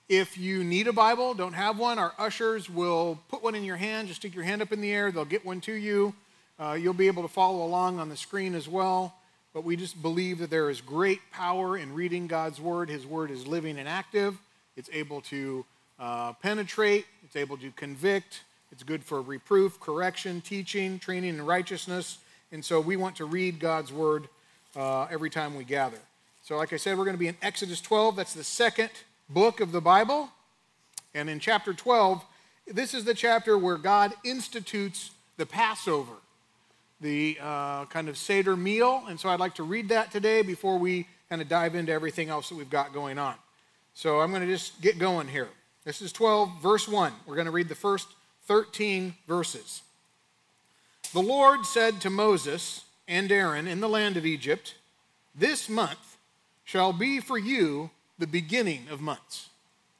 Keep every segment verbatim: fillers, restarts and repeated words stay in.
If you need a Bible, don't have one, our ushers will put one in your hand. Just stick your hand up in the air. They'll get one to you. Uh, you'll be able to follow along on the screen as well. But we just believe that there is great power in reading God's Word. His Word is living and active. It's able to uh, penetrate. It's able to convict. It's good for reproof, correction, teaching, training in righteousness. And so we want to read God's Word uh, every time we gather. So like I said, we're going to be in Exodus twelve. That's the second book of the Bible. And in chapter twelve, this is the chapter where God institutes the Passover, the uh, kind of Seder meal. And so I'd like to read that today before we kind of dive into everything else that we've got going on. So I'm going to just get going here. This is twelve, verse one. We're going to read the first thirteen verses. The Lord said to Moses and Aaron in the land of Egypt, "This month shall be for you the beginning of months.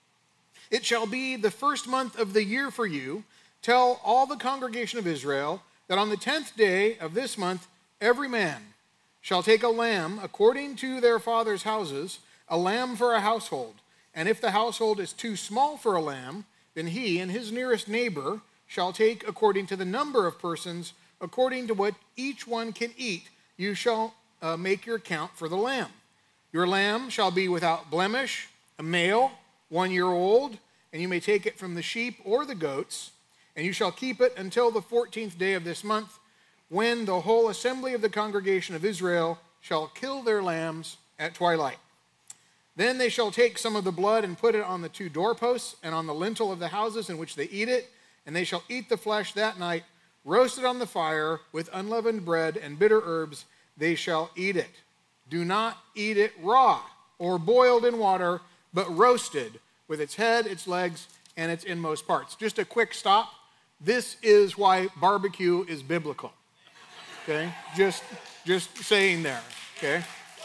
It shall be the first month of the year for you. Tell all the congregation of Israel that on the tenth day of this month every man shall take a lamb according to their father's houses, a lamb for a household. And if the household is too small for a lamb, then he and his nearest neighbor shall take according to the number of persons, according to what each one can eat. You shall uh, make your count for the lamb. Your lamb shall be without blemish, a male, one year old, and you may take it from the sheep or the goats, and you shall keep it until the fourteenth day of this month, when the whole assembly of the congregation of Israel shall kill their lambs at twilight. Then they shall take some of the blood and put it on the two doorposts and on the lintel of the houses in which they eat it, and they shall eat the flesh that night, roasted on the fire with unleavened bread and bitter herbs. They shall eat it. Do not eat it raw or boiled in water, but roasted with its head, its legs, and its inmost parts." Just a quick stop. This is why barbecue is biblical. Okay? Just, just saying there. Okay?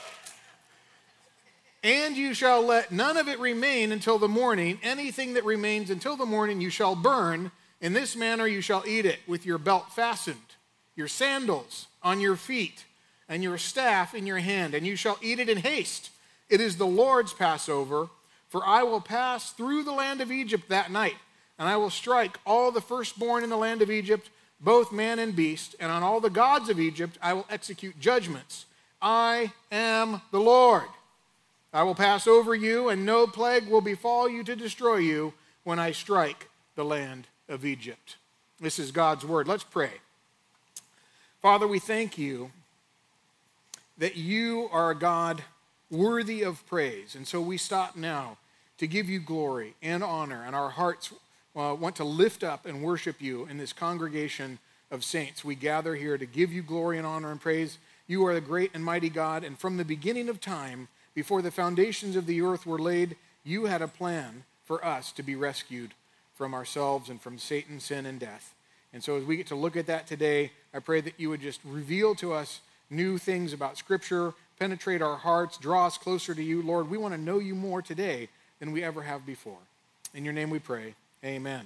"And you shall let none of it remain until the morning. Anything that remains until the morning you shall burn. In this manner you shall eat it, with your belt fastened, your sandals on your feet, and your staff in your hand, and you shall eat it in haste. It is the Lord's Passover, for I will pass through the land of Egypt that night, and I will strike all the firstborn in the land of Egypt, both man and beast, and on all the gods of Egypt I will execute judgments. I am the Lord. I will pass over you, and no plague will befall you to destroy you when I strike the land of Egypt." This is God's word. Let's pray. Father, we thank you that you are a God worthy of praise. And so we stop now to give you glory and honor, and our hearts uh, want to lift up and worship you in this congregation of saints. We gather here to give you glory and honor and praise. You are the great and mighty God, and from the beginning of time, before the foundations of the earth were laid, you had a plan for us to be rescued from ourselves and from Satan, sin, and death. And so as we get to look at that today, I pray that you would just reveal to us new things about Scripture, penetrate our hearts, draw us closer to you. Lord, we want to know you more today than we ever have before. In your name we pray, amen.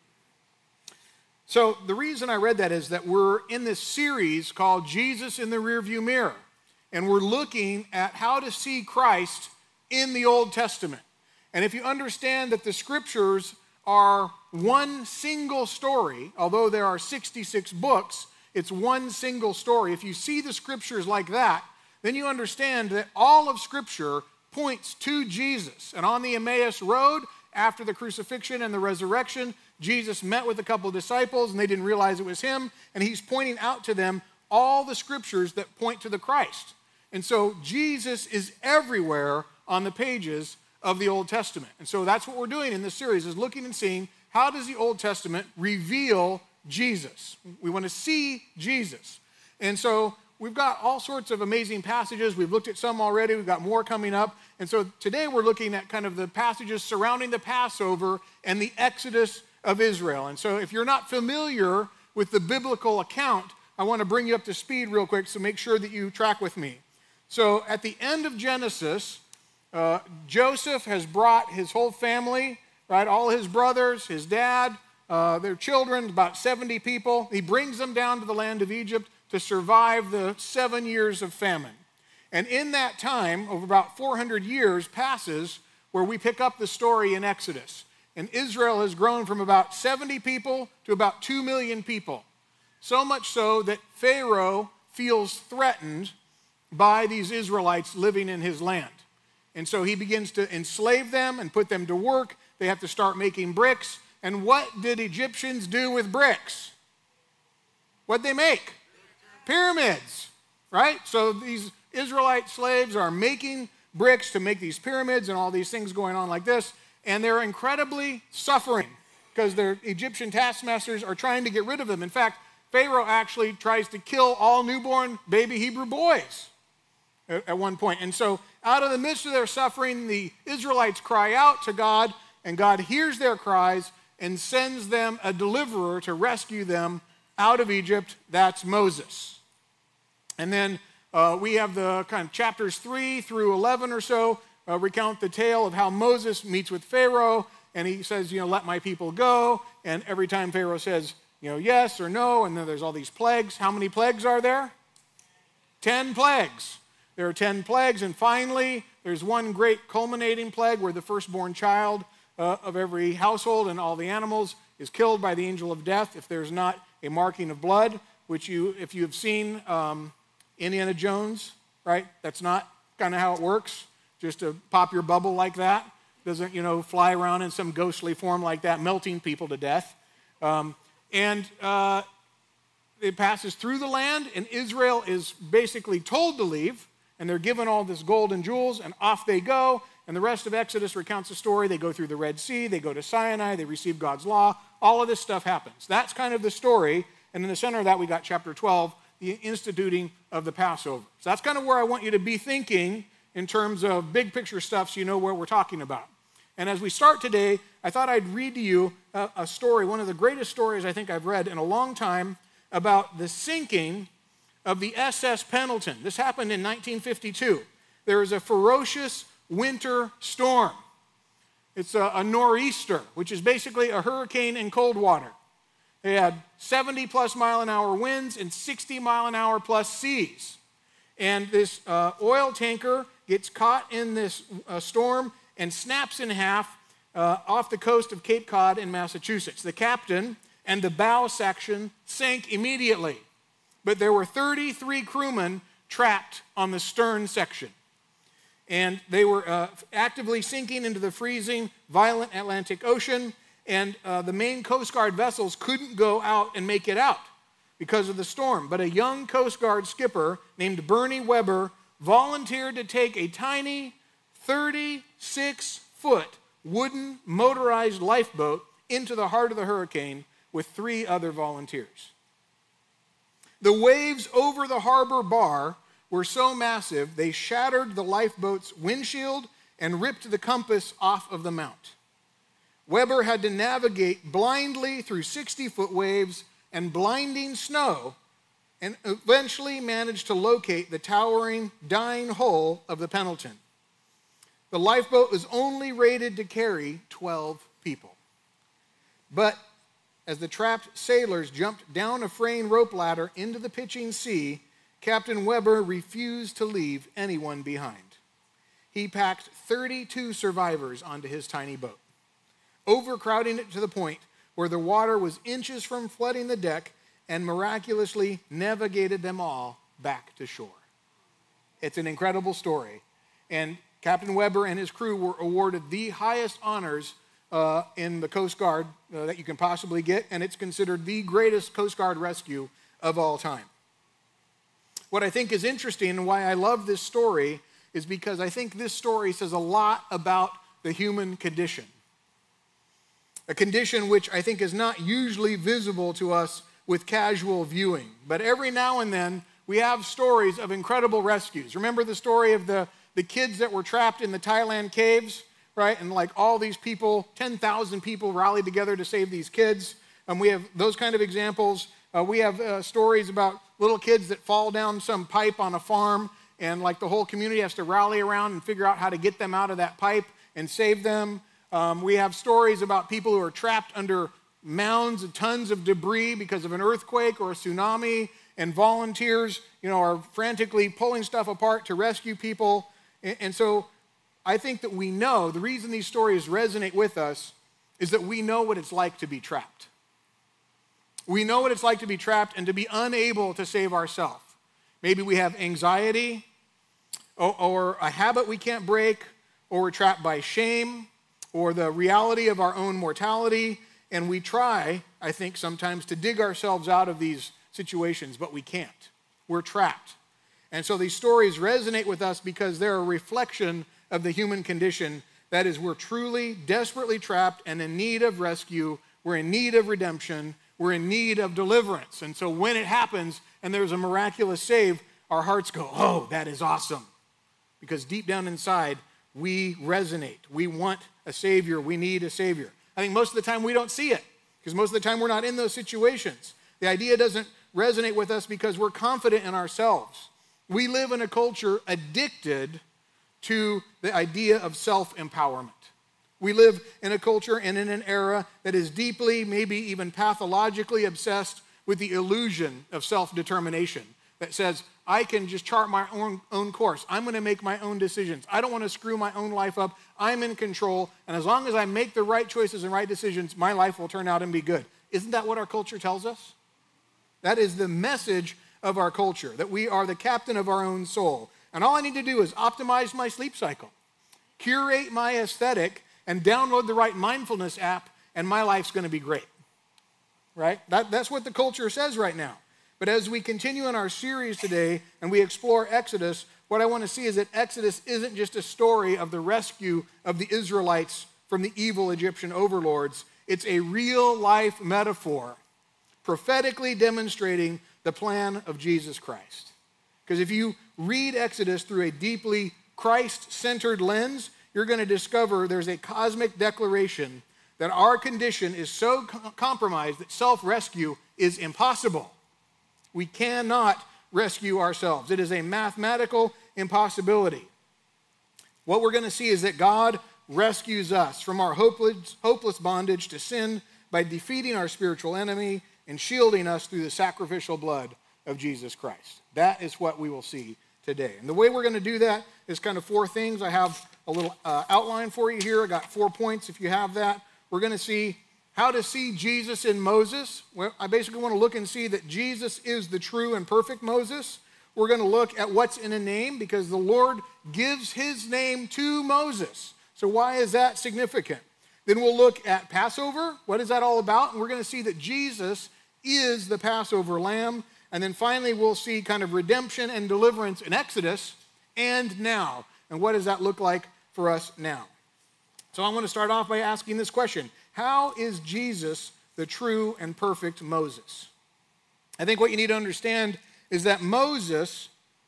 So the reason I read that is that we're in this series called Jesus in the Rearview Mirror, and we're looking at how to see Christ in the Old Testament. And if you understand that the Scriptures are one single story, although there are sixty-six books, it's one single story. If you see the Scriptures like that, then you understand that all of Scripture points to Jesus. And on the Emmaus Road, after the crucifixion and the resurrection, Jesus met with a couple of disciples, and they didn't realize it was him, and he's pointing out to them all the Scriptures that point to the Christ. And so Jesus is everywhere on the pages of the Old Testament. And so that's what we're doing in this series, is looking and seeing how does the Old Testament reveal Jesus. We want to see Jesus. And so we've got all sorts of amazing passages. We've looked at some already. We've got more coming up. And so today we're looking at kind of the passages surrounding the Passover and the Exodus of Israel. And so if you're not familiar with the biblical account, I want to bring you up to speed real quick, so make sure that you track with me. So at the end of Genesis, uh, Joseph has brought his whole family, right, all his brothers, his dad, Uh, their children, about seventy people. He brings them down to the land of Egypt to survive the seven years of famine. And in that time, over about four hundred years passes, where we pick up the story in Exodus. And Israel has grown from about seventy people to about two million people. So much so that Pharaoh feels threatened by these Israelites living in his land. And so he begins to enslave them and put them to work. They have to start making bricks. And what did Egyptians do with bricks? What'd they make? Pyramids, right? So these Israelite slaves are making bricks to make these pyramids and all these things going on like this. And they're incredibly suffering because their Egyptian taskmasters are trying to get rid of them. In fact, Pharaoh actually tries to kill all newborn baby Hebrew boys at, at one point. And so out of the midst of their suffering, the Israelites cry out to God, and God hears their cries and sends them a deliverer to rescue them out of Egypt. That's Moses. And then uh, we have the kind of chapters three through eleven or so uh, recount the tale of how Moses meets with Pharaoh, and he says, you know, let my people go. And every time Pharaoh says, you know, yes or no, and then there's all these plagues. How many plagues are there? Ten plagues. There are ten plagues, and finally, there's one great culminating plague where the firstborn child uh, of every household and all the animals is killed by the angel of death if there's not a marking of blood, which you, if you have seen um, Indiana Jones, right, that's not kind of how it works, just to pop your bubble like that. Doesn't, you know, fly around in some ghostly form like that, melting people to death. Um, and uh, it passes through the land, and Israel is basically told to leave, and they're given all this gold and jewels, and off they go. And the rest of Exodus recounts the story. They go through the Red Sea, they go to Sinai, they receive God's law. All of this stuff happens. That's kind of the story. And in the center of that, we got chapter twelve, the instituting of the Passover. So that's kind of where I want you to be thinking in terms of big picture stuff so you know where we're talking about. And as we start today, I thought I'd read to you a, a story, one of the greatest stories I think I've read in a long time, about the sinking of the S S Pendleton. This happened in nineteen fifty-two. There was a ferocious winter storm. It's a, a nor'easter, which is basically a hurricane in cold water. They had seventy plus mile an hour winds and sixty mile an hour plus seas. And this uh, oil tanker gets caught in this uh, storm and snaps in half uh, off the coast of Cape Cod in Massachusetts. The captain and the bow section sank immediately, but there were thirty-three crewmen trapped on the stern section. And they were uh, actively sinking into the freezing, violent Atlantic Ocean, and uh, the main Coast Guard vessels couldn't go out and make it out because of the storm. But a young Coast Guard skipper named Bernie Weber volunteered to take a tiny thirty-six foot wooden motorized lifeboat into the heart of the hurricane with three other volunteers. The waves over the harbor bar were so massive, they shattered the lifeboat's windshield and ripped the compass off of the mount. Weber had to navigate blindly through sixty foot waves and blinding snow and eventually managed to locate the towering, dying hull of the Pendleton. The lifeboat was only rated to carry twelve people. But as the trapped sailors jumped down a fraying rope ladder into the pitching sea, Captain Weber refused to leave anyone behind. He packed thirty-two survivors onto his tiny boat, overcrowding it to the point where the water was inches from flooding the deck, and miraculously navigated them all back to shore. It's an incredible story. And Captain Weber and his crew were awarded the highest honors uh, in the Coast Guard uh, that you can possibly get, and it's considered the greatest Coast Guard rescue of all time. What I think is interesting and why I love this story is because I think this story says a lot about the human condition. A condition which I think is not usually visible to us with casual viewing. But every now and then, we have stories of incredible rescues. Remember the story of the, the kids that were trapped in the Thailand caves, right? And like all these people, ten thousand people rallied together to save these kids. And we have those kind of examples. Uh, we have uh, stories about little kids that fall down some pipe on a farm, and like the whole community has to rally around and figure out how to get them out of that pipe and save them. Um, we have stories about people who are trapped under mounds and tons of debris because of an earthquake or a tsunami, and volunteers, you know, are frantically pulling stuff apart to rescue people. And, and so I think that we know, the reason these stories resonate with us is that we know what it's like to be trapped. We know what it's like to be trapped and to be unable to save ourselves. Maybe we have anxiety or, or a habit we can't break, or we're trapped by shame or the reality of our own mortality. And we try, I think, sometimes to dig ourselves out of these situations, but we can't. We're trapped. And so these stories resonate with us because they're a reflection of the human condition. That is, we're truly, desperately trapped and in need of rescue. We're in need of redemption. We're in need of deliverance. And so when it happens and there's a miraculous save, our hearts go, oh, that is awesome. Because deep down inside, we resonate. We want a Savior. We need a Savior. I think most of the time we don't see it because most of the time we're not in those situations. The idea doesn't resonate with us because we're confident in ourselves. We live in a culture addicted to the idea of self-empowerment. We live in a culture and in an era that is deeply, maybe even pathologically obsessed with the illusion of self-determination that says, I can just chart my own, own course. I'm going to make my own decisions. I don't want to screw my own life up. I'm in control. And as long as I make the right choices and right decisions, my life will turn out and be good. Isn't that what our culture tells us? That is the message of our culture, that we are the captain of our own soul. And all I need to do is optimize my sleep cycle, curate my aesthetic, and download the right mindfulness app, and my life's going to be great. Right? That, that's what the culture says right now. But as we continue in our series today and we explore Exodus, what I want to see is that Exodus isn't just a story of the rescue of the Israelites from the evil Egyptian overlords. It's a real-life metaphor prophetically demonstrating the plan of Jesus Christ. Because if you read Exodus through a deeply Christ-centered lens, you're going to discover there's a cosmic declaration that our condition is so com- compromised that self-rescue is impossible. We cannot rescue ourselves. It is a mathematical impossibility. What we're going to see is that God rescues us from our hopeless, hopeless bondage to sin by defeating our spiritual enemy and shielding us through the sacrificial blood of Jesus Christ. That is what we will see today. And the way we're going to do that is kind of four things. I have a little uh, outline for you here. I got four points if you have that. We're going to see how to see Jesus in Moses. Well, I basically want to look and see that Jesus is the true and perfect Moses. We're going to look at what's in a name because the Lord gives his name to Moses. So why is that significant? Then we'll look at Passover. What is that all about? And we're going to see that Jesus is the Passover lamb. And then finally, we'll see kind of redemption and deliverance in Exodus and now. And what does that look like for us now? So I want to start off by asking this question. How is Jesus the true and perfect Moses? I think what you need to understand is that Moses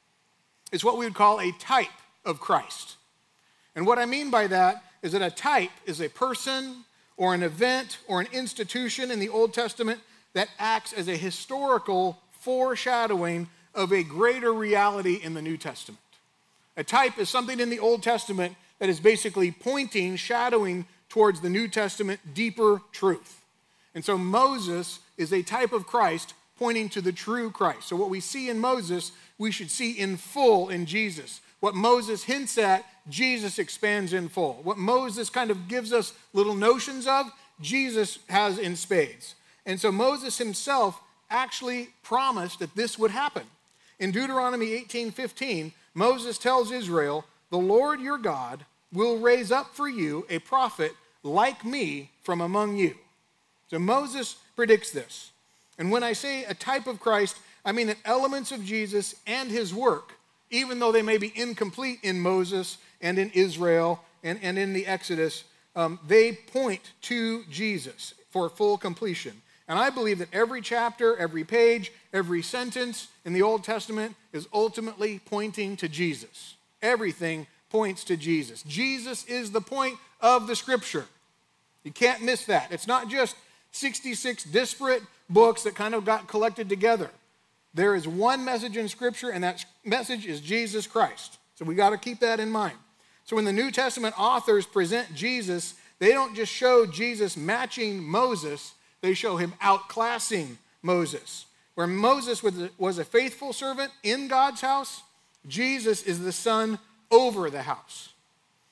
is what we would call a type of Christ. And what I mean by that is that a type is a person or an event or an institution in the Old Testament that acts as a historical foreshadowing of a greater reality in the New Testament. A type is something in the Old Testament that is basically pointing, shadowing towards the New Testament deeper truth. And so Moses is a type of Christ pointing to the true Christ. So what we see in Moses, we should see in full in Jesus. What Moses hints at, Jesus expands in full. What Moses kind of gives us little notions of, Jesus has in spades. And so Moses himself actually promised that this would happen. In Deuteronomy eighteen fifteen, Moses tells Israel, the Lord your God will raise up for you a prophet like me from among you. So Moses predicts this. And when I say a type of Christ, I mean that elements of Jesus and his work, even though they may be incomplete in Moses and in Israel and, and in the Exodus, um, they point to Jesus for full completion. And I believe that every chapter, every page, every sentence in the Old Testament is ultimately pointing to Jesus. Everything points to Jesus. Jesus is the point of the Scripture. You can't miss that. It's not just sixty-six disparate books that kind of got collected together. There is one message in Scripture, and that message is Jesus Christ. So we got to keep that in mind. So when the New Testament authors present Jesus, they don't just show Jesus matching Moses, they show him outclassing Moses. Where Moses was a faithful servant in God's house, Jesus is the son over the house.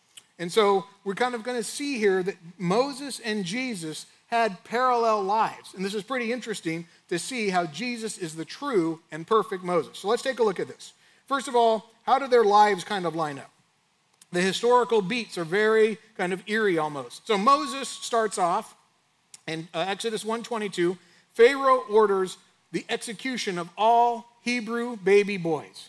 And so we're kind of going to see here that Moses and Jesus had parallel lives. And this is pretty interesting to see how Jesus is the true and perfect Moses. So let's take a look at this. First of all, how do their lives kind of line up? The historical beats are very kind of eerie almost. So Moses starts off in uh, Exodus one twenty-two. Pharaoh orders the execution of all Hebrew baby boys.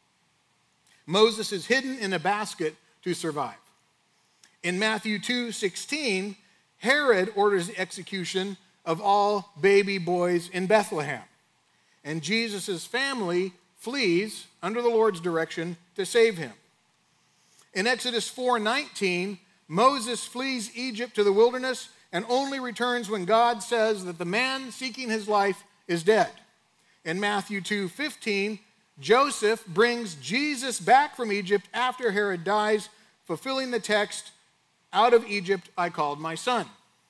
Moses is hidden in a basket to survive. In Matthew two sixteen, Herod orders the execution of all baby boys in Bethlehem. And Jesus' family flees under the Lord's direction to save him. In Exodus four nineteen, Moses flees Egypt to the wilderness and only returns when God says that the man seeking his life is dead. In Matthew two fifteen, Joseph brings Jesus back from Egypt after Herod dies, fulfilling the text, "Out of Egypt I called my son."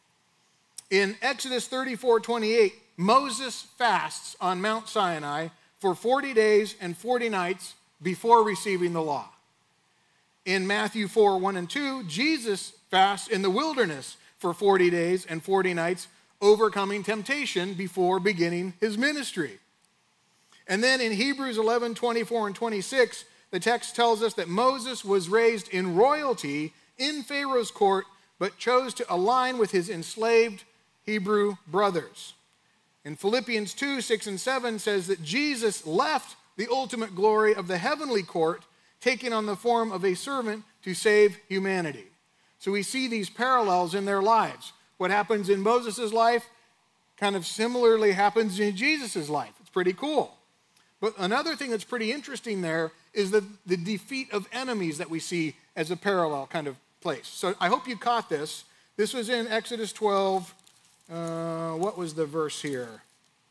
In Exodus thirty-four twenty-eight, Moses fasts on Mount Sinai for forty days and forty nights before receiving the law. In Matthew four one and two, Jesus fasts in the wilderness for forty days and forty nights, overcoming temptation before beginning his ministry. And then in Hebrews eleven twenty-four and twenty-six, the text tells us that Moses was raised in royalty in Pharaoh's court, but chose to align with his enslaved Hebrew brothers. In Philippians two six and seven says that Jesus left the ultimate glory of the heavenly court, taking on the form of a servant to save humanity. So we see these parallels in their lives. What happens in Moses' life kind of similarly happens in Jesus' life. It's pretty cool. But another thing that's pretty interesting there is the, the defeat of enemies that we see as a parallel kind of place. So I hope you caught this. This was in Exodus twelve. Uh, what was the verse here?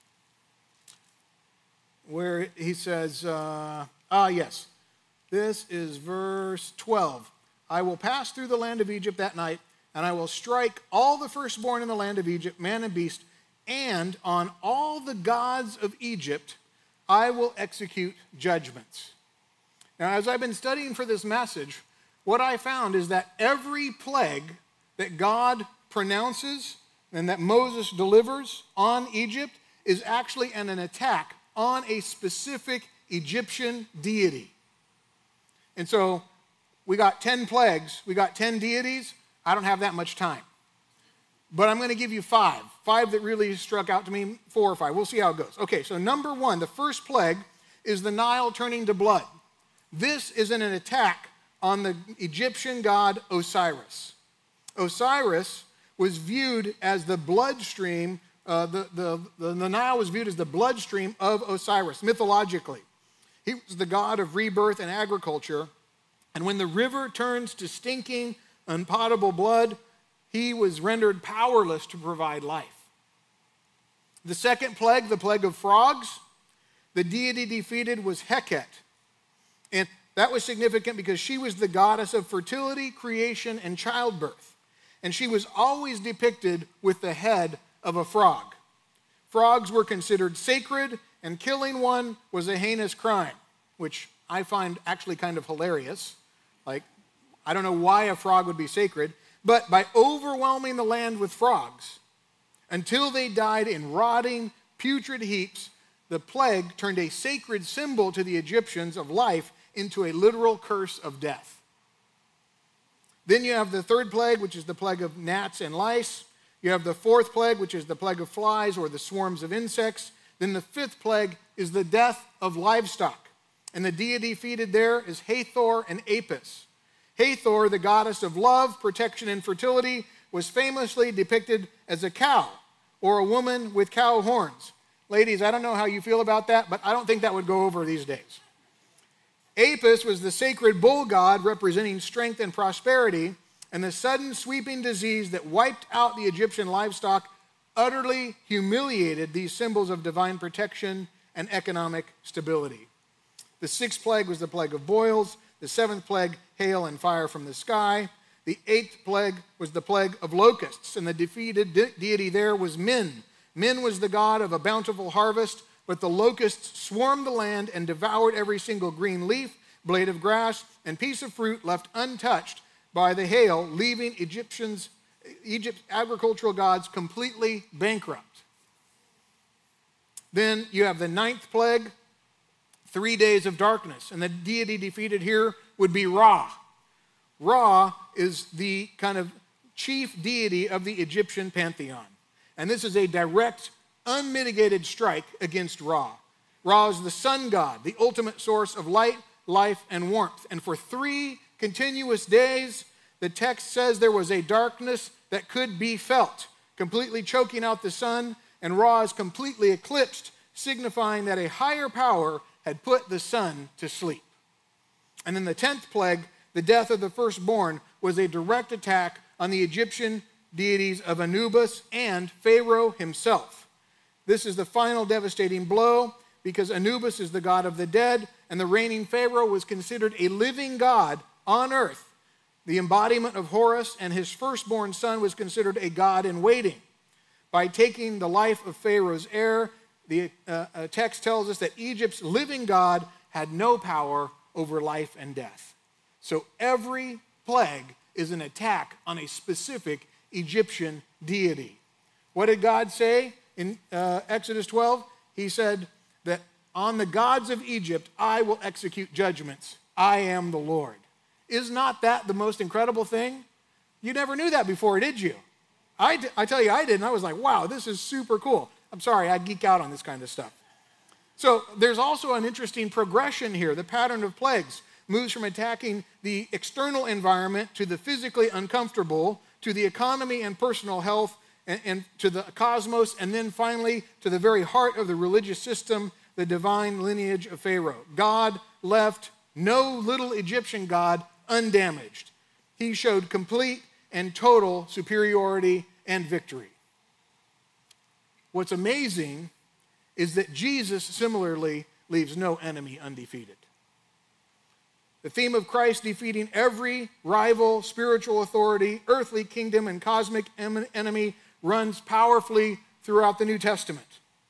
Where he says, uh, ah, yes. This is verse twelve. I will pass through the land of Egypt that night, and I will strike all the firstborn in the land of Egypt, man and beast, and on all the gods of Egypt I will execute judgments. Now, as I've been studying for this message, what I found is that every plague that God pronounces and that Moses delivers on Egypt is actually an, an attack on a specific Egyptian deity. And so we got ten plagues, we got ten deities. I don't have that much time. But I'm going to give you five. Five that really struck out to me, four or five. We'll see how it goes. Okay, so number one, the first plague is the Nile turning to blood. This is an attack on the Egyptian god Osiris. Osiris was viewed as the bloodstream, uh, the, the, the, the Nile was viewed as the bloodstream of Osiris, mythologically. He was the god of rebirth and agriculture. And when the river turns to stinking, unpotable blood, he was rendered powerless to provide life. The second plague, the plague of frogs, the deity defeated was Heket. And that was significant because she was the goddess of fertility, creation, and childbirth. And she was always depicted with the head of a frog. Frogs were considered sacred, and killing one was a heinous crime, which I find actually kind of hilarious. Like, I don't know why a frog would be sacred, but by overwhelming the land with frogs until they died in rotting, putrid heaps, the plague turned a sacred symbol to the Egyptians of life into a literal curse of death. Then you have the third plague, which is the plague of gnats and lice. You have the fourth plague, which is the plague of flies or the swarms of insects. Then the fifth plague is the death of livestock. And the deity defeated there is Hathor and Apis. Hathor, the goddess of love, protection, and fertility, was famously depicted as a cow or a woman with cow horns. Ladies, I don't know how you feel about that, but I don't think that would go over these days. Apis was the sacred bull god representing strength and prosperity, and the sudden sweeping disease that wiped out the Egyptian livestock utterly humiliated these symbols of divine protection and economic stability. The sixth plague was the plague of boils. The seventh plague, hail and fire from the sky. The eighth plague was the plague of locusts, and the defeated de- deity there was Min. Min was the god of a bountiful harvest, but the locusts swarmed the land and devoured every single green leaf, blade of grass, and piece of fruit left untouched by the hail, leaving Egyptians, Egypt's agricultural gods completely bankrupt. Then you have the ninth plague, three days of darkness. And the deity defeated here would be Ra. Ra is the kind of chief deity of the Egyptian pantheon. And this is a direct, unmitigated strike against Ra. Ra is the sun god, the ultimate source of light, life, and warmth. And for three continuous days, the text says there was a darkness that could be felt, completely choking out the sun, and Ra is completely eclipsed, signifying that a higher power had put the sun to sleep. And then the tenth plague, the death of the firstborn, was a direct attack on the Egyptian deities of Anubis and Pharaoh himself. This is the final devastating blow because Anubis is the god of the dead, and the reigning Pharaoh was considered a living god on earth. The embodiment of Horus, and his firstborn son was considered a god in waiting. By taking the life of Pharaoh's heir, the uh, uh, text tells us that Egypt's living God had no power over life and death. So every plague is an attack on a specific Egyptian deity. What did God say in uh, Exodus twelve? He said that on the gods of Egypt I will execute judgments. I am the Lord. Is not that the most incredible thing? You never knew that before, did you? I, d- I tell you, I did, and I was like, wow, this is super cool. I'm sorry, I geek out on this kind of stuff. So there's also an interesting progression here. The pattern of plagues moves from attacking the external environment to the physically uncomfortable, to the economy and personal health, and, and to the cosmos, and then finally to the very heart of the religious system, the divine lineage of Pharaoh. God left no little Egyptian god undamaged. He showed complete and total superiority and victory. What's amazing is that Jesus similarly leaves no enemy undefeated. The theme of Christ defeating every rival spiritual authority, earthly kingdom, and cosmic enemy runs powerfully throughout the New Testament.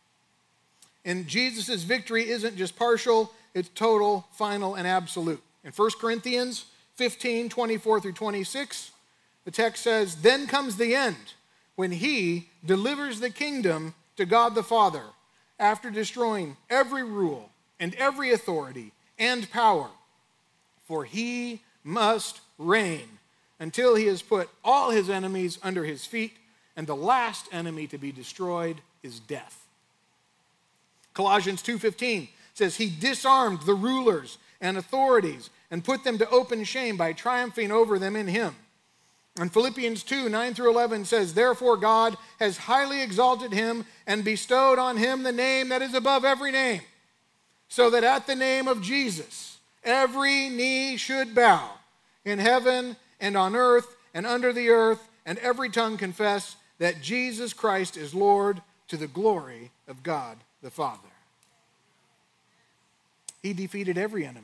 And Jesus' victory isn't just partial, it's total, final, and absolute. In First Corinthians fifteen, twenty-four through twenty-six, the text says, "Then comes the end, when he delivers the kingdom to God the Father, after destroying every rule and every authority and power. For he must reign until he has put all his enemies under his feet, and the last enemy to be destroyed is death." Colossians two fifteen says, "He disarmed the rulers and authorities and put them to open shame by triumphing over them in him." And Philippians two, nine through eleven says, "Therefore God has highly exalted him and bestowed on him the name that is above every name, so that at the name of Jesus every knee should bow, in heaven and on earth and under the earth, and every tongue confess that Jesus Christ is Lord, to the glory of God the Father." He defeated every enemy.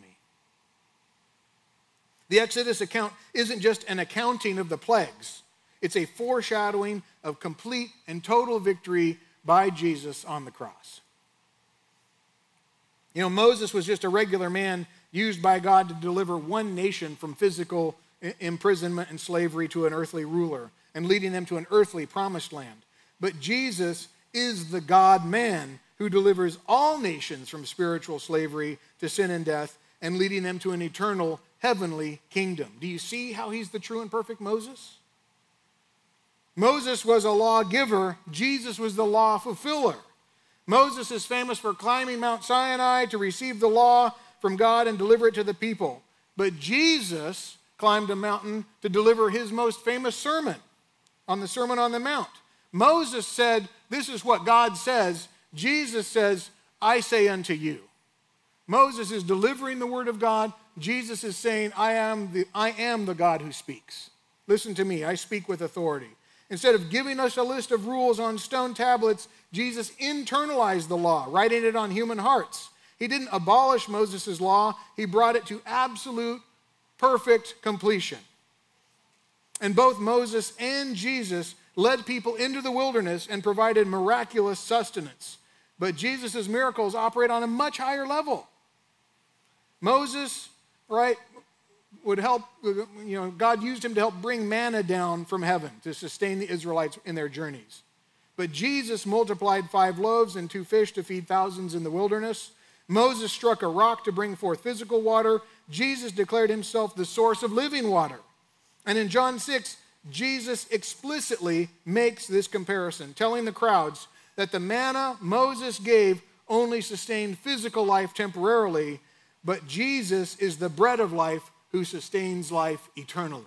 The Exodus account isn't just an accounting of the plagues. It's a foreshadowing of complete and total victory by Jesus on the cross. You know, Moses was just a regular man used by God to deliver one nation from physical imprisonment and slavery to an earthly ruler and leading them to an earthly promised land. But Jesus is the God-man who delivers all nations from spiritual slavery to sin and death and leading them to an eternal heavenly kingdom. Do you see how he's the true and perfect Moses? Moses was a lawgiver. Jesus was the law fulfiller. Moses is famous for climbing Mount Sinai to receive the law from God and deliver it to the people. But Jesus climbed a mountain to deliver his most famous sermon on the Sermon on the Mount. Moses said, "This is what God says." Jesus says, "I say unto you." Moses is delivering the word of God. Jesus is saying, I am the, I am the God who speaks. Listen to me, I speak with authority. Instead of giving us a list of rules on stone tablets, Jesus internalized the law, writing it on human hearts. He didn't abolish Moses' law, he brought it to absolute, perfect completion. And both Moses and Jesus led people into the wilderness and provided miraculous sustenance. But Jesus' miracles operate on a much higher level. Moses, right, would help, you know, God used him to help bring manna down from heaven to sustain the Israelites in their journeys. But Jesus multiplied five loaves and two fish to feed thousands in the wilderness. Moses struck a rock to bring forth physical water. Jesus declared himself the source of living water. And in John six, Jesus explicitly makes this comparison, telling the crowds that the manna Moses gave only sustained physical life temporarily, but Jesus is the bread of life who sustains life eternally.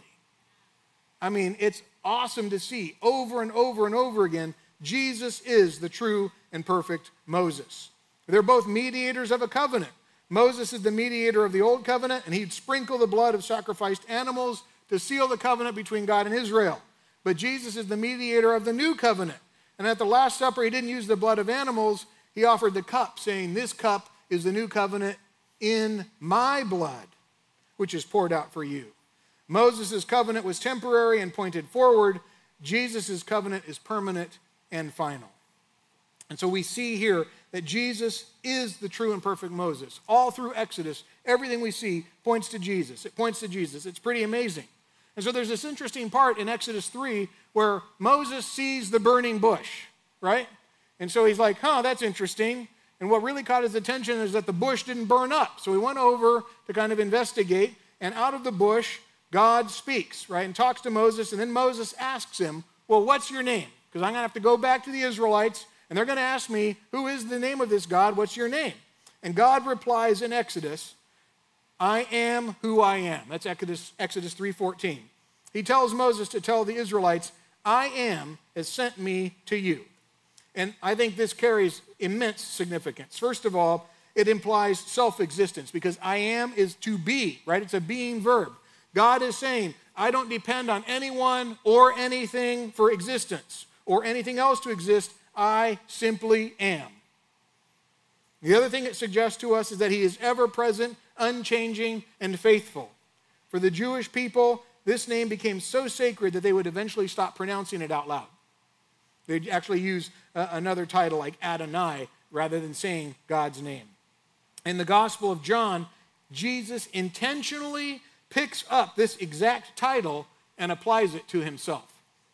I mean, it's awesome to see over and over and over again, Jesus is the true and perfect Moses. They're both mediators of a covenant. Moses is the mediator of the old covenant, and he'd sprinkle the blood of sacrificed animals to seal the covenant between God and Israel. But Jesus is the mediator of the new covenant. And at the Last Supper, he didn't use the blood of animals. He offered the cup, saying, this cup is the new covenant in my blood, which is poured out for you. Moses' covenant was temporary and pointed forward. Jesus' covenant is permanent and final. And so we see here that Jesus is the true and perfect Moses. All through Exodus, everything we see points to Jesus. It points to Jesus. It's pretty amazing. And so there's this interesting part in Exodus three where Moses sees the burning bush, right? And so he's like, huh, that's interesting. And what really caught his attention is that the bush didn't burn up. So he went over to kind of investigate, and out of the bush, God speaks, right, and talks to Moses. And then Moses asks him, well, what's your name? Because I'm going to have to go back to the Israelites, and they're going to ask me, who is the name of this God? What's your name? And God replies in Exodus, I am who I am. That's Exodus, Exodus three fourteen. He tells Moses to tell the Israelites, I am has sent me to you. And I think this carries immense significance. First of all, it implies self-existence because I am is to be, right? It's a being verb. God is saying, I don't depend on anyone or anything for existence or anything else to exist. I simply am. The other thing it suggests to us is that he is ever present, unchanging, and faithful. For the Jewish people, this name became so sacred that they would eventually stop pronouncing it out loud. They'd actually use uh, another title like Adonai rather than saying God's name. In the Gospel of John, Jesus intentionally picks up this exact title and applies it to himself.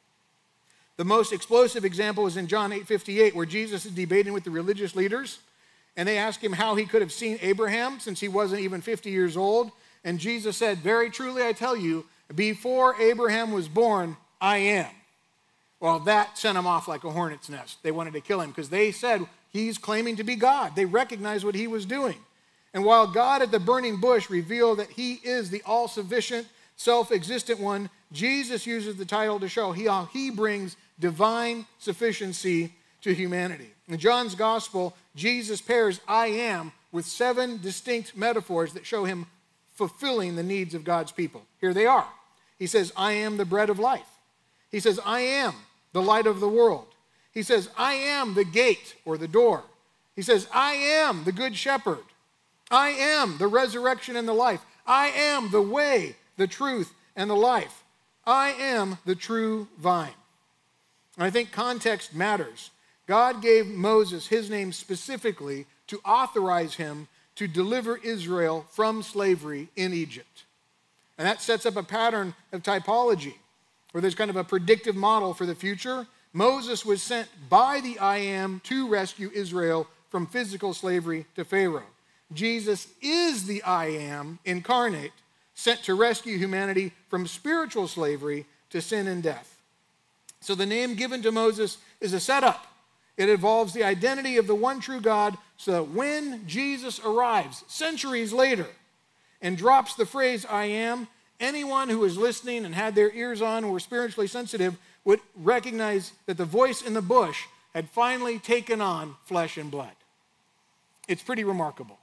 The most explosive example is in John eight fifty-eight, where Jesus is debating with the religious leaders, and they ask him how he could have seen Abraham since he wasn't even fifty years old. And Jesus said, very truly I tell you, before Abraham was born, I am. Well, that sent him off like a hornet's nest. They wanted to kill him because they said he's claiming to be God. They recognized what he was doing. And while God at the burning bush revealed that he is the all-sufficient, self-existent one, Jesus uses the title to show how he brings divine sufficiency to humanity. In John's gospel, Jesus pairs I am with seven distinct metaphors that show him fulfilling the needs of God's people. Here they are. He says, I am the bread of life. He says, I am the light of the world. He says, I am the gate or the door. He says, I am the good shepherd. I am the resurrection and the life. I am the way, the truth, and the life. I am the true vine. And I think context matters. God gave Moses his name specifically to authorize him to deliver Israel from slavery in Egypt. And that sets up a pattern of typology, where there's kind of a predictive model for the future. Moses was sent by the I Am to rescue Israel from physical slavery to Pharaoh. Jesus is the I Am incarnate, sent to rescue humanity from spiritual slavery to sin and death. So the name given to Moses is a setup. It involves the identity of the one true God so that when Jesus arrives centuries later and drops the phrase I am, anyone who was listening and had their ears on or were spiritually sensitive would recognize that the voice in the bush had finally taken on flesh and blood. It's pretty remarkable.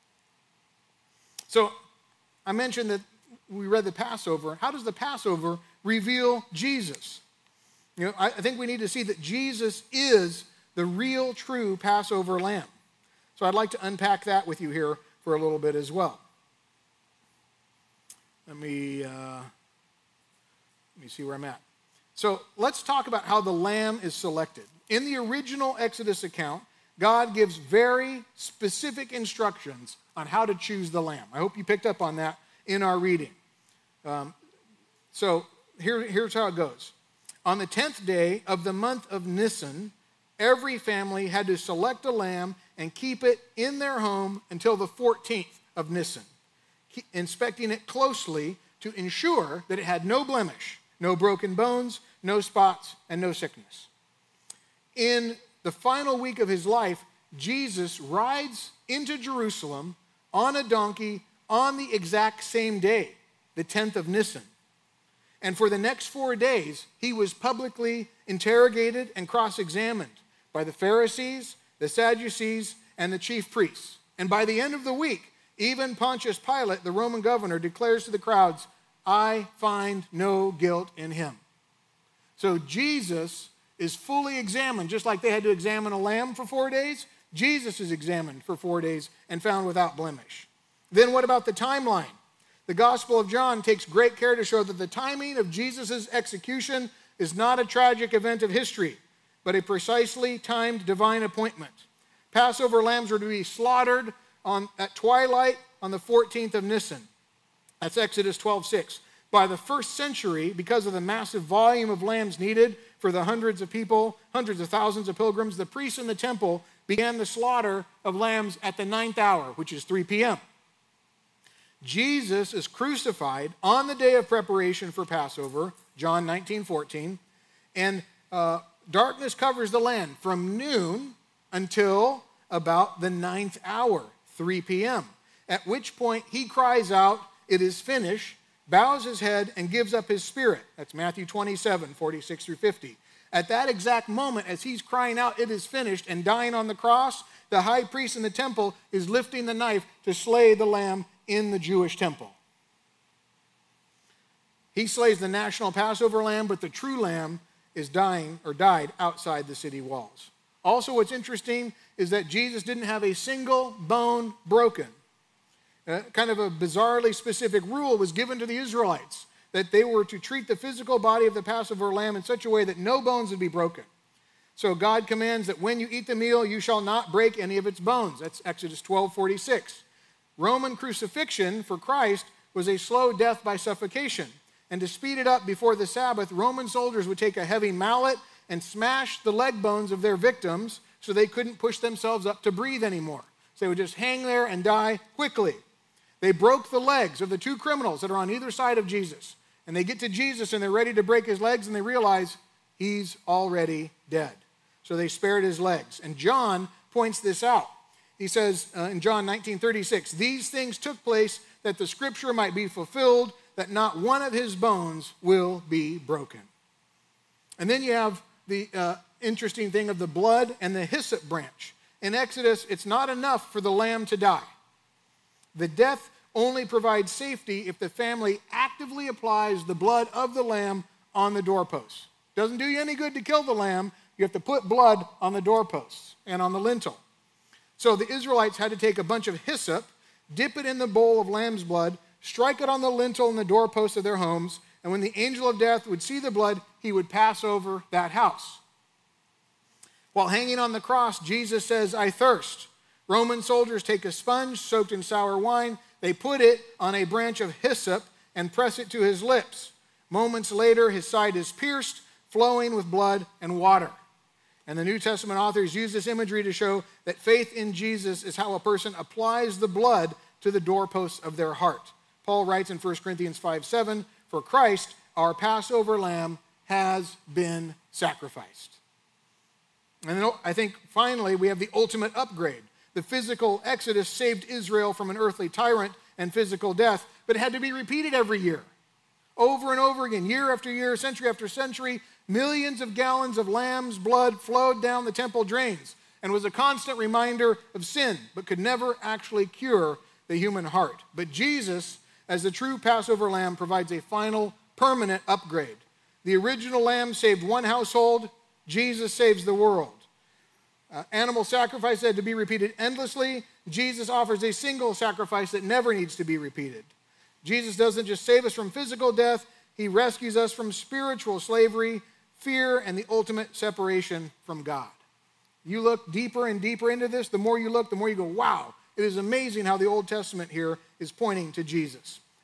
So I mentioned that we read the Passover. How does the Passover reveal Jesus? You know, I think we need to see that Jesus is the real, true Passover lamb. So I'd like to unpack that with you here for a little bit as well. Let me, uh, let me see where I'm at. So let's talk about how the lamb is selected. In the original Exodus account, God gives very specific instructions on how to choose the lamb. I hope you picked up on that in our reading. Um, so here, here's how it goes. On the tenth day of the month of Nisan, every family had to select a lamb and keep it in their home until the fourteenth of Nisan, inspecting it closely to ensure that it had no blemish, no broken bones, no spots, and no sickness. In the final week of his life, Jesus rides into Jerusalem on a donkey on the exact same day, the tenth of Nisan. And for the next four days, he was publicly interrogated and cross-examined by the Pharisees, the Sadducees, and the chief priests. And by the end of the week, even Pontius Pilate, the Roman governor, declares to the crowds, "I find no guilt in him." So Jesus is fully examined, just like they had to examine a lamb for four days. Jesus is examined for four days and found without blemish. Then what about the timeline? The Gospel of John takes great care to show that the timing of Jesus' execution is not a tragic event of history, but a precisely timed divine appointment. Passover lambs were to be slaughtered on, at twilight on the fourteenth of Nisan. That's Exodus twelve six. By the first century, because of the massive volume of lambs needed for the hundreds of people, hundreds of thousands of pilgrims, the priests in the temple began the slaughter of lambs at the ninth hour, which is three p m Jesus is crucified on the day of preparation for Passover, John nineteen fourteen, and uh, darkness covers the land from noon until about the ninth hour, three p m, at which point he cries out, "It is finished," bows his head, and gives up his spirit. That's Matthew twenty-seven, forty-six through fifty. At that exact moment, as he's crying out, "It is finished," and dying on the cross, the high priest in the temple is lifting the knife to slay the lamb in the Jewish temple. He slays the national Passover lamb, but the true lamb is dying or died outside the city walls. Also, what's interesting is that Jesus didn't have a single bone broken. Uh, kind of a bizarrely specific rule was given to the Israelites that they were to treat the physical body of the Passover lamb in such a way that no bones would be broken. So God commands that when you eat the meal, you shall not break any of its bones. That's Exodus twelve forty-six. Roman crucifixion for Christ was a slow death by suffocation. And to speed it up before the Sabbath, Roman soldiers would take a heavy mallet and smash the leg bones of their victims so they couldn't push themselves up to breathe anymore. So they would just hang there and die quickly. They broke the legs of the two criminals that are on either side of Jesus. And they get to Jesus and they're ready to break his legs and they realize he's already dead. So they spared his legs. And John points this out. He says uh, in John nineteen thirty-six, "These things took place that the scripture might be fulfilled, that not one of his bones will be broken." And then you have the uh, interesting thing of the blood and the hyssop branch. In Exodus, it's not enough for the lamb to die. The death only provides safety if the family actively applies the blood of the lamb on the doorposts. Doesn't do you any good to kill the lamb. You have to put blood on the doorposts and on the lintel. So the Israelites had to take a bunch of hyssop, dip it in the bowl of lamb's blood, strike it on the lintel and the doorposts of their homes, and when the angel of death would see the blood, he would pass over that house. While hanging on the cross, Jesus says, "I thirst." Roman soldiers take a sponge soaked in sour wine, they put it on a branch of hyssop and press it to his lips. Moments later, his side is pierced, flowing with blood and water. And the New Testament authors use this imagery to show that faith in Jesus is how a person applies the blood to the doorposts of their heart. Paul writes in First Corinthians five seven, "For Christ, our Passover lamb, has been sacrificed." And then I think finally we have the ultimate upgrade. The physical Exodus saved Israel from an earthly tyrant and physical death, but it had to be repeated every year. Over and over again, year after year, century after century, millions of gallons of lamb's blood flowed down the temple drains and was a constant reminder of sin, but could never actually cure the human heart. But Jesus, as the true Passover lamb, provides a final permanent upgrade. The original lamb saved one household. Jesus saves the world. Uh, animal sacrifice had to be repeated endlessly. Jesus offers a single sacrifice that never needs to be repeated. Jesus doesn't just save us from physical death, he rescues us from spiritual slavery, fear, and the ultimate separation from God. You look deeper and deeper into this, the more you look, the more you go, wow, it is amazing how the Old Testament here is pointing to Jesus.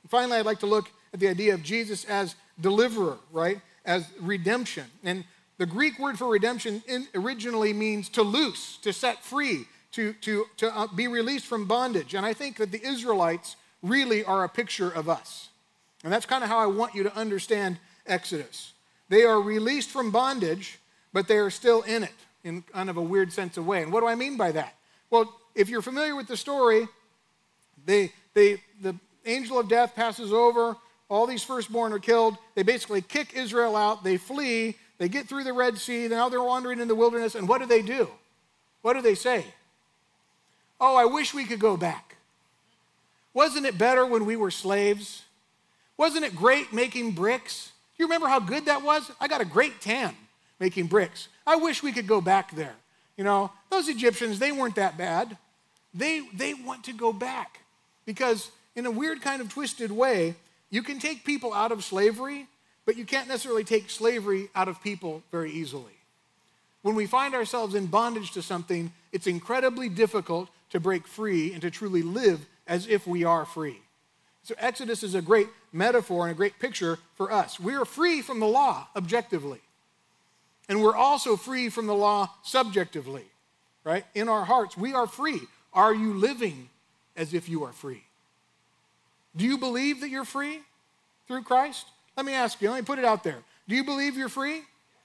Finally, I'd like to look at the idea of Jesus as deliverer, right? As redemption. And the Greek word for redemption in, originally means to loose, to set free, to, to, to uh, be released from bondage. And I think that the Israelites really are a picture of us. And that's kind of how I want you to understand Exodus. They are released from bondage, but they are still in it in kind of a weird sense of way. And what do I mean by that? Well, if you're familiar with the story, they, they, the angel of death passes over, all these firstborn are killed, they basically kick Israel out, they flee, they get through the Red Sea, now they're wandering in the wilderness, and what do they do? What do they say? Oh, I wish we could go back. Wasn't it better when we were slaves? Wasn't it great making bricks? Do you remember how good that was? I got a great tan making bricks. I wish we could go back there. You know, those Egyptians, they weren't that bad. They, they want to go back because in a weird kind of twisted way, you can take people out of slavery, but you can't necessarily take slavery out of people very easily. When we find ourselves in bondage to something, it's incredibly difficult to break free and to truly live as if we are free. So Exodus is a great metaphor and a great picture for us. We are free from the law objectively. And we're also free from the law subjectively, right? In our hearts, we are free. Are you living as if you are free? Do you believe that you're free through Christ? Let me ask you, let me put it out there. Do you believe you're free?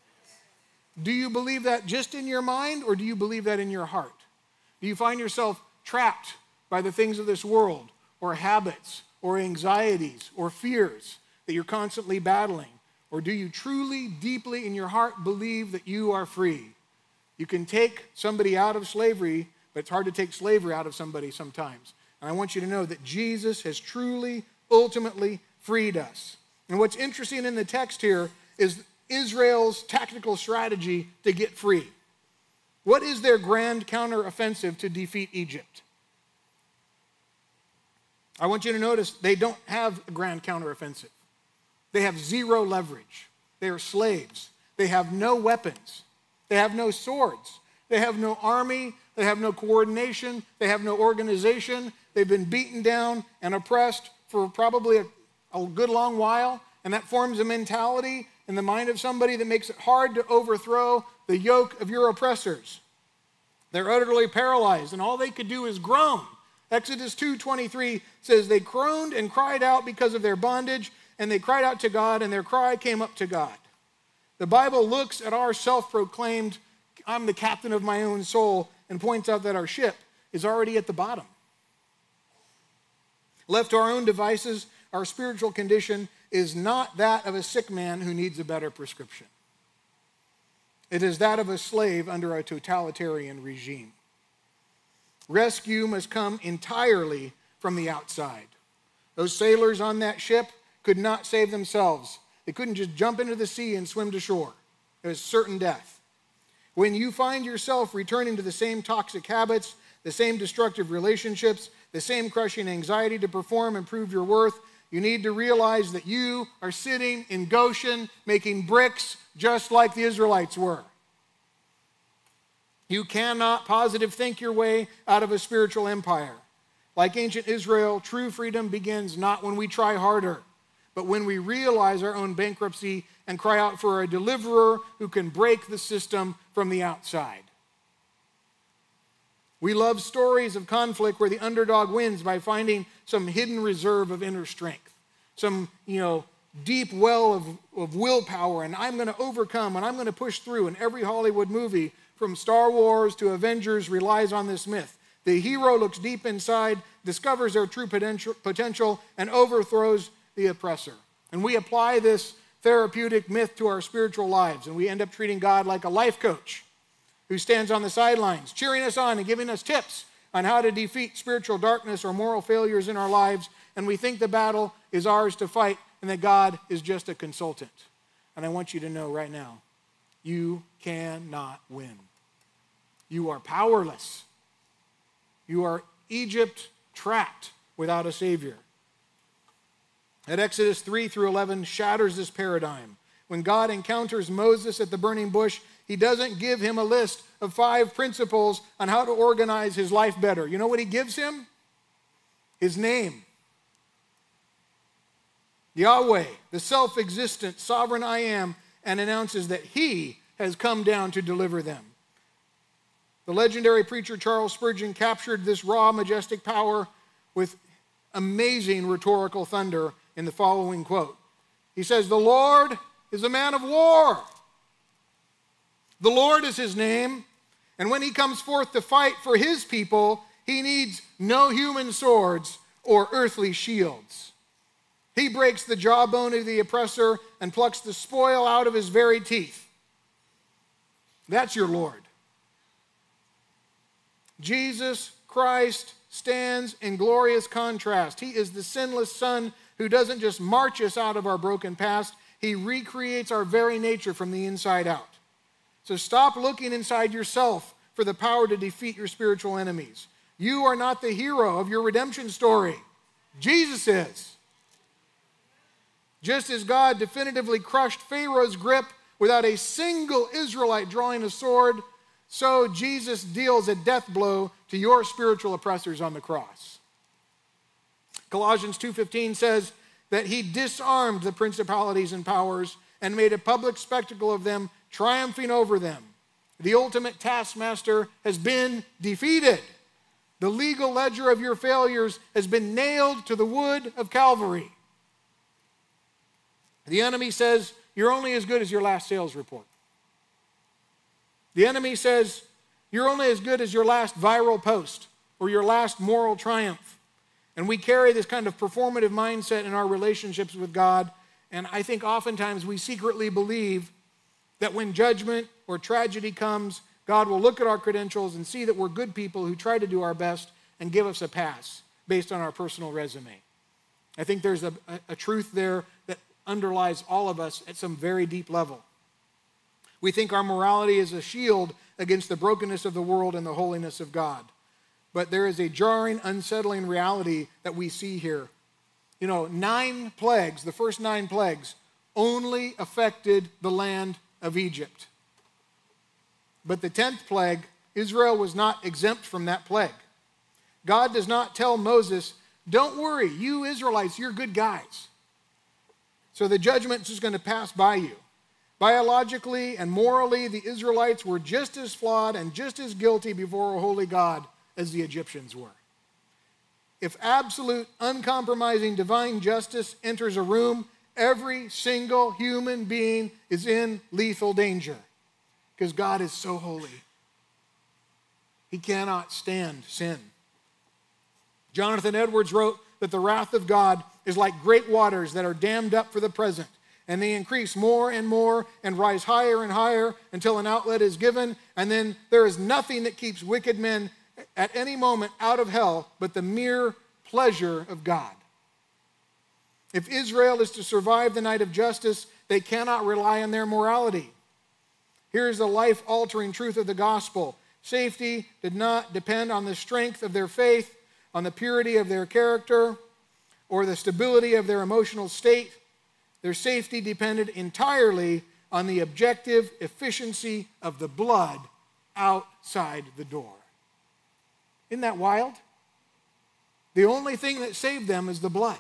Do you believe that just in your mind, or do you believe that in your heart? Do you find yourself trapped by the things of this world, or habits, or anxieties, or fears that you're constantly battling? Or do you truly, deeply in your heart believe that you are free? You can take somebody out of slavery, but it's hard to take slavery out of somebody sometimes. And I want you to know that Jesus has truly, ultimately freed us. And what's interesting in the text here is Israel's tactical strategy to get free. What is their grand counteroffensive to defeat Egypt? I want you to notice they don't have a grand counteroffensive. They have zero leverage. They are slaves. They have no weapons. They have no swords. They have no army. They have no coordination. They have no organization. They've been beaten down and oppressed for probably a, a good long while, and that forms a mentality in the mind of somebody that makes it hard to overthrow the yoke of your oppressors. They're utterly paralyzed, and all they could do is groan. Exodus two twenty-three says, they groaned and cried out because of their bondage, and they cried out to God, and their cry came up to God. The Bible looks at our self-proclaimed, I'm the captain of my own soul, and points out that our ship is already at the bottom. Left to our own devices, our spiritual condition is not that of a sick man who needs a better prescription. It is that of a slave under a totalitarian regime. Rescue must come entirely from the outside. Those sailors on that ship could not save themselves. They couldn't just jump into the sea and swim to shore. It was certain death. When you find yourself returning to the same toxic habits, the same destructive relationships, the same crushing anxiety to perform and prove your worth, you need to realize that you are sitting in Goshen making bricks just like the Israelites were. You cannot positive think your way out of a spiritual empire. Like ancient Israel, true freedom begins not when we try harder, but when we realize our own bankruptcy and cry out for a deliverer who can break the system from the outside. We love stories of conflict where the underdog wins by finding some hidden reserve of inner strength, some, you know, deep well of, of willpower, and I'm going to overcome, and I'm going to push through. And every Hollywood movie, from Star Wars to Avengers, relies on this myth. The hero looks deep inside, discovers their true potential, potential and overthrows the oppressor. And we apply this therapeutic myth to our spiritual lives, and we end up treating God like a life coach who stands on the sidelines, cheering us on and giving us tips on how to defeat spiritual darkness or moral failures in our lives, and we think the battle is ours to fight and that God is just a consultant. And I want you to know right now, you cannot win. You are powerless. You are Egypt trapped without a Savior. At Exodus three through eleven shatters this paradigm. When God encounters Moses at the burning bush, he doesn't give him a list of five principles on how to organize his life better. You know what he gives him? His name. Yahweh, the self-existent, sovereign I am, and announces that he has come down to deliver them. The legendary preacher Charles Spurgeon captured this raw, majestic power with amazing rhetorical thunder in the following quote. He says, "The Lord is a man of war. The Lord is his name, and when he comes forth to fight for his people, he needs no human swords or earthly shields. He breaks the jawbone of the oppressor and plucks the spoil out of his very teeth." That's your Lord. Jesus Christ stands in glorious contrast. He is the sinless Son who doesn't just march us out of our broken past, he recreates our very nature from the inside out. So stop looking inside yourself for the power to defeat your spiritual enemies. You are not the hero of your redemption story. Jesus is. Just as God definitively crushed Pharaoh's grip without a single Israelite drawing a sword, so Jesus deals a death blow to your spiritual oppressors on the cross. Colossians two fifteen says that he disarmed the principalities and powers and made a public spectacle of them, triumphing over them. The ultimate taskmaster has been defeated. The legal ledger of your failures has been nailed to the wood of Calvary. The enemy says you're only as good as your last sales report. The enemy says you're only as good as your last viral post or your last moral triumph. And we carry this kind of performative mindset in our relationships with God. And I think oftentimes we secretly believe that when judgment or tragedy comes, God will look at our credentials and see that we're good people who try to do our best and give us a pass based on our personal resume. I think there's a, a, a truth there that underlies all of us at some very deep level. We think our morality is a shield against the brokenness of the world and the holiness of God. But there is a jarring, unsettling reality that we see here. You know, nine plagues, the first nine plagues, only affected the land of Egypt. But the tenth plague, Israel was not exempt from that plague. God does not tell Moses, don't worry, you Israelites, you're good guys. So the judgment's just going to pass by you. Biologically and morally, the Israelites were just as flawed and just as guilty before a holy God as the Egyptians were. If absolute, uncompromising divine justice enters a room, every single human being is in lethal danger because God is so holy. He cannot stand sin. Jonathan Edwards wrote that the wrath of God is like great waters that are dammed up for the present, and they increase more and more and rise higher and higher until an outlet is given, and then there is nothing that keeps wicked men at any moment out of hell but the mere pleasure of God. If Israel is to survive the night of justice, they cannot rely on their morality. Here's the life-altering truth of the gospel. Safety did not depend on the strength of their faith, on the purity of their character, or the stability of their emotional state. Their safety depended entirely on the objective efficiency of the blood outside the door. Isn't that wild? The only thing that saved them is the blood.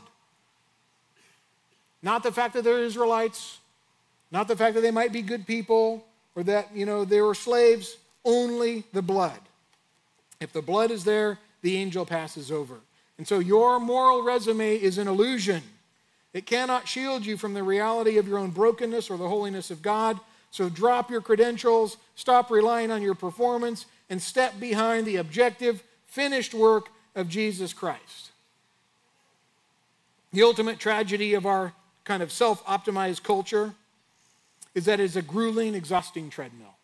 Not the fact that they're Israelites, not the fact that they might be good people, or that, you know, they were slaves, only the blood. If the blood is there, the angel passes over. And so your moral resume is an illusion. It cannot shield you from the reality of your own brokenness or the holiness of God. So drop your credentials, stop relying on your performance, and step behind the objective, finished work of Jesus Christ. The ultimate tragedy of our kind of self-optimized culture is that it's a grueling, exhausting treadmill.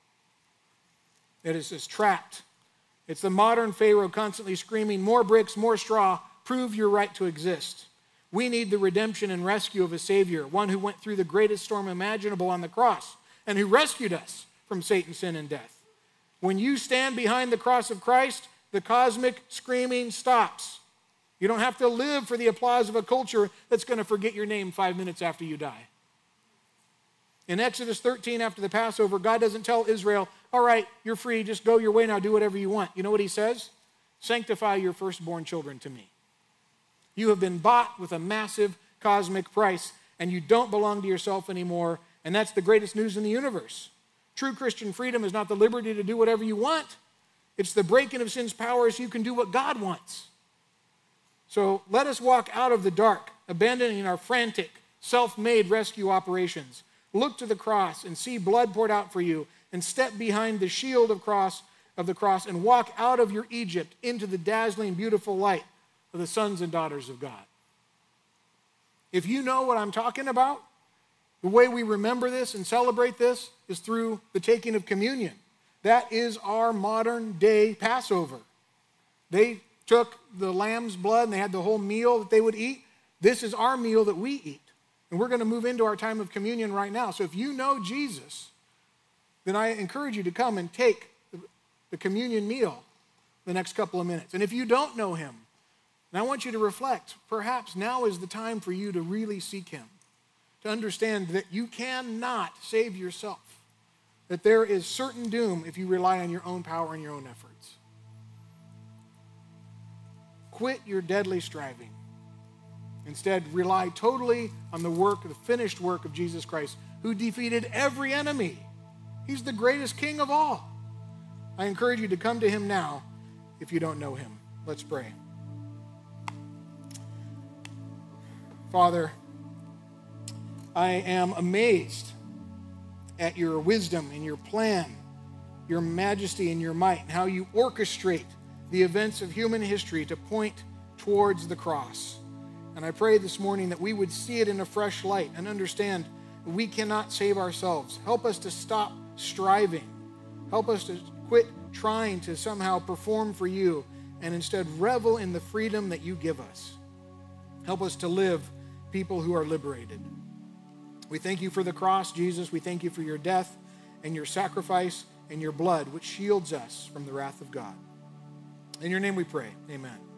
It is just trapped. It's the modern Pharaoh constantly screaming, more bricks, more straw, prove your right to exist. We need the redemption and rescue of a Savior, one who went through the greatest storm imaginable on the cross and who rescued us from Satan, sin, and death. When you stand behind the cross of Christ, the cosmic screaming stops. You don't have to live for the applause of a culture that's going to forget your name five minutes after you die. In Exodus thirteen, after the Passover, God doesn't tell Israel, all right, you're free, just go your way now, do whatever you want. You know what he says? Sanctify your firstborn children to me. You have been bought with a massive cosmic price, and you don't belong to yourself anymore, and that's the greatest news in the universe. True Christian freedom is not the liberty to do whatever you want. It's the breaking of sin's power so you can do what God wants. So let us walk out of the dark, abandoning our frantic, self-made rescue operations. Look to the cross and see blood poured out for you, and step behind the shield of cross of the cross and walk out of your Egypt into the dazzling, beautiful light of the sons and daughters of God. If you know what I'm talking about, the way we remember this and celebrate this is through the taking of communion. That is our modern day Passover. They took the lamb's blood and they had the whole meal that they would eat. This is our meal that we eat. And we're going to move into our time of communion right now. So if you know Jesus, then I encourage you to come and take the, the communion meal the next couple of minutes. And if you don't know him, and I want you to reflect, perhaps now is the time for you to really seek him, to understand that you cannot save yourself, that there is certain doom if you rely on your own power and your own efforts. Quit your deadly striving. Instead, rely totally on the work, the finished work of Jesus Christ, who defeated every enemy. He's the greatest king of all. I encourage you to come to him now if you don't know him. Let's pray. Father, I am amazed at your wisdom and your plan, your majesty and your might, and how you orchestrate the events of human history to point towards the cross. And I pray this morning that we would see it in a fresh light and understand that we cannot save ourselves. Help us to stop striving. Help us to quit trying to somehow perform for you and instead revel in the freedom that you give us. Help us to live people who are liberated. We thank you for the cross, Jesus. We thank you for your death and your sacrifice and your blood, which shields us from the wrath of God. In your name we pray. Amen.